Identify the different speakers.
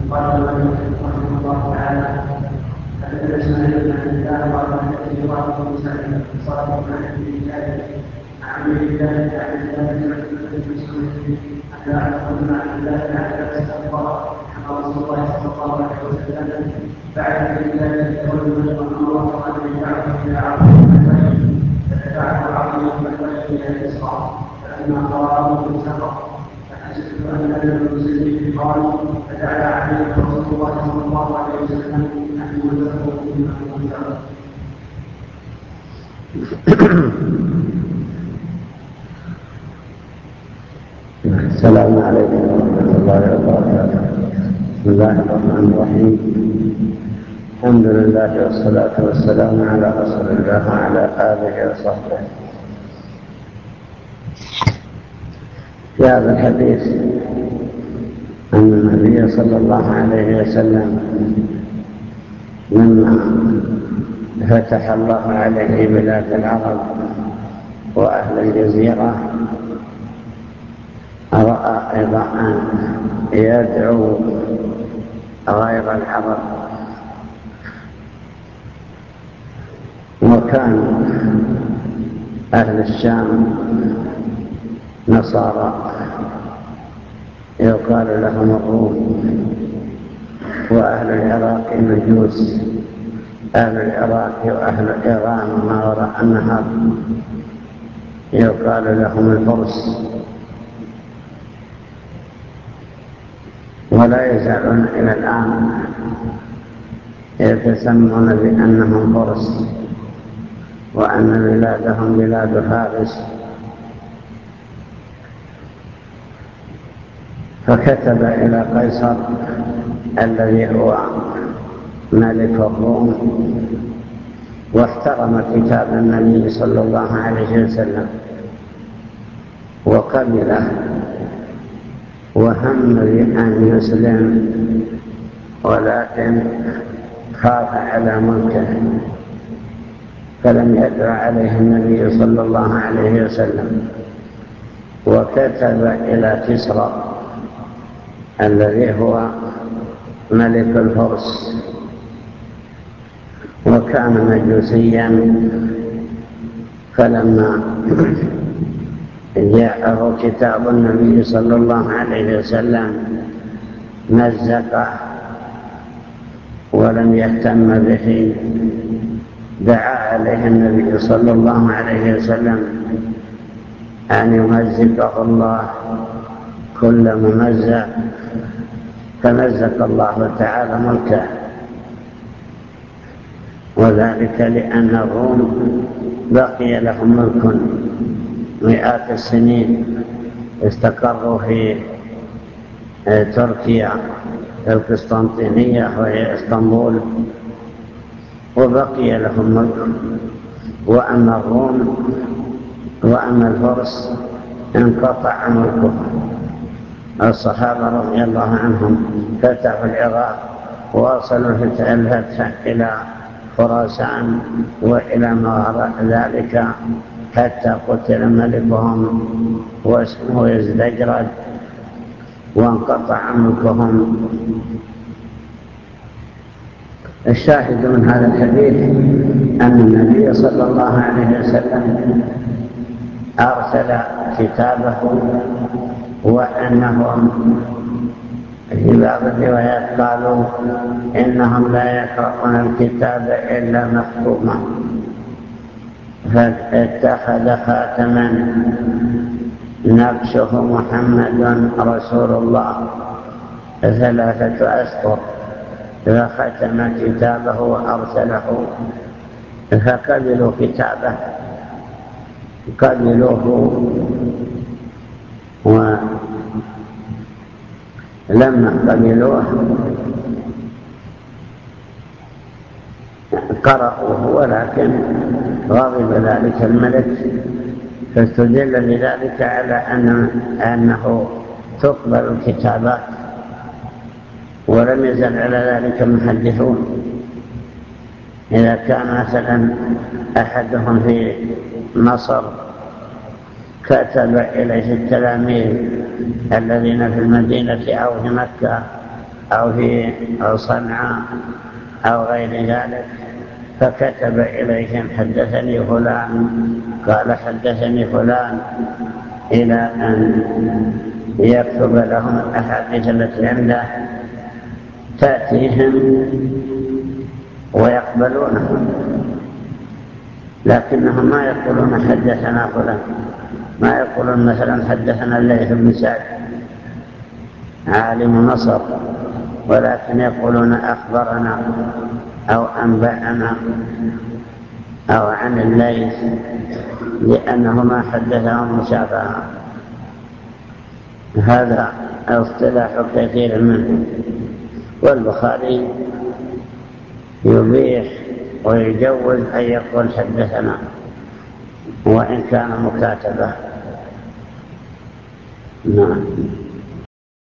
Speaker 1: قال المؤلف رحمه الله تعالى: حدثنا اسماعيل بن عبد الله قال حدثني واحد بن سعيد صالح بن ابي جابر عن عبد الله بن عبد الله بن مسعود عن عبد الله بن عباس قال رسول الله صلى الله عليه وسلم: بعد ذلك رجل الله ان يدعه الى عظيم فتبعه عظيم الى الاسراء فلما قرأه سقط فحسبت ان ابن المسلمين قال: فدعا عليه رسول الله صلى الله عليه وسلم ان يمسكه بما ينفعه.
Speaker 2: السلام عليكم ورحمة الله وبركاته. بسم الله الرحمن الرحيم. الحمد لله والصلاة والسلام على رسول الله وعلى آله وصحبه. في هذا الحديث أن النبي صلى الله عليه وسلم لما فتح الله عليه بلاد العرب وأهل الجزيرة رأى أيضا أن يدعو غير العرب، وكان أهل الشام نصارى يقال لهم الروم، وأهل العراق مجوس، أهل العراق وأهل إيران ما وراء النهر يقال لهم الفرس، ولا يزالون إلى الآن يتسمون بأنهم فرس، وأن بلادهم بلاد فارس. فكتب إلى قيصر الذي هو ملك الروم واحترم كتاب النبي صلى الله عليه وسلم وقبله، وهم بأن يسلم، ولكن خاف على ملكه فلم يدع عليه النبي صلى الله عليه وسلم، وكتب إلى كسرى الذي هو ملك الفرس وكان مجوسيا. فلما جاءه كتاب النبي صلى الله عليه وسلم مزقه ولم يهتم به، دعا عليه النبي صلى الله عليه وسلم أن يمزقه الله كل ممزق، فمزق الله تعالى ملكه، وذلك لأن الروم بقي لهم ملك مئات السنين، استقروا في تركيا القسطنطينية وهي اسطنبول، وبقي لهم ملك. وأما الفرس انقطع ملكهم. الصحابة رضي الله عنهم فتحوا العراق ووصلوا الفتح إلى خراسان وإلى ما وراء ذلك، حتى قتل ملكهم واسمه يزدجرد وانقطع ملكهم. الشاهد من هذا الحديث أن النبي صلى الله عليه وسلم أرسل كتابه، وأنهم في بعض الروايات قالوا إنهم لا يقرؤون الكتاب إلا مختوما، فاتخذ خاتما نقشه محمد رسول الله 3 أسطر، فختم كتابه وأرسله، فقبلوا كتابه، قبلوه. ولما قبلوه قرأوه، ولكن غضب ذلك الملك، فاستدل بذلك على أنه تقبل الكتابات، ولم يزل على ذلك محدثون. إذا كان مثلا أحدهم في مصر كتب إليه التلاميذ الذين في المدينة أو في مكة أو صنعاء أو غير ذلك، فكتب إليهم حدثني فلان قال حدثني فلان، إلى أن يكتب لهم الأحاديث التي عنده تأتيهم ويقبلونها، لكنهم ما يقولون حدثنا فلان، ما يقولون مثلا حدثنا الليث بن سعد عالم مصر، ولكن يقولون أخبرنا أو أنبأنا أو عن الليث، لأنهما حدثهم مشابهة. هذا اصطلاح كثير منهم، والبخاري يبيح ويجوز أن يقول حدثنا وإن كان مكاتبة. نعم.